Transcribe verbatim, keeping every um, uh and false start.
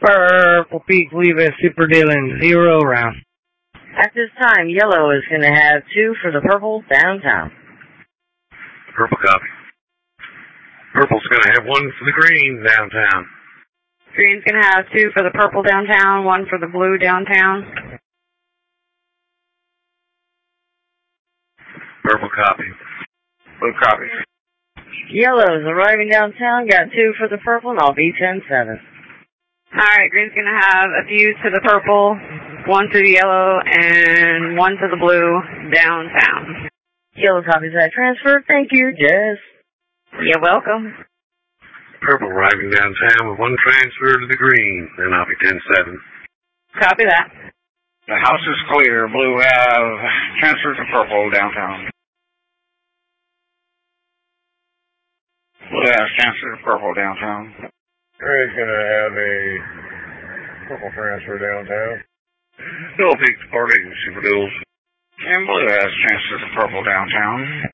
Purple Peak, leave a super dealing zero round. At this time, yellow is going to have two for the purple downtown. Purple copy. Purple's going to have one for the green downtown. Green's going to have two for the purple downtown, one for the blue downtown. Purple copy. Blue copy. Yellow's arriving downtown, got two for the purple, and I'll be ten seven. Alright, green's going to have a few to the purple, one to the yellow, and one to the blue downtown. Yellow copies that transfer. Thank you, Jess. You're welcome. Purple arriving downtown with one transfer to the green, then I'll be ten seven. Copy that. The house is clear. Blue have transferred to purple downtown. Blue has transferred to purple downtown. Gray's going to have a purple transfer downtown. Double Peak departing Super Duels. And blue has transferred to purple downtown.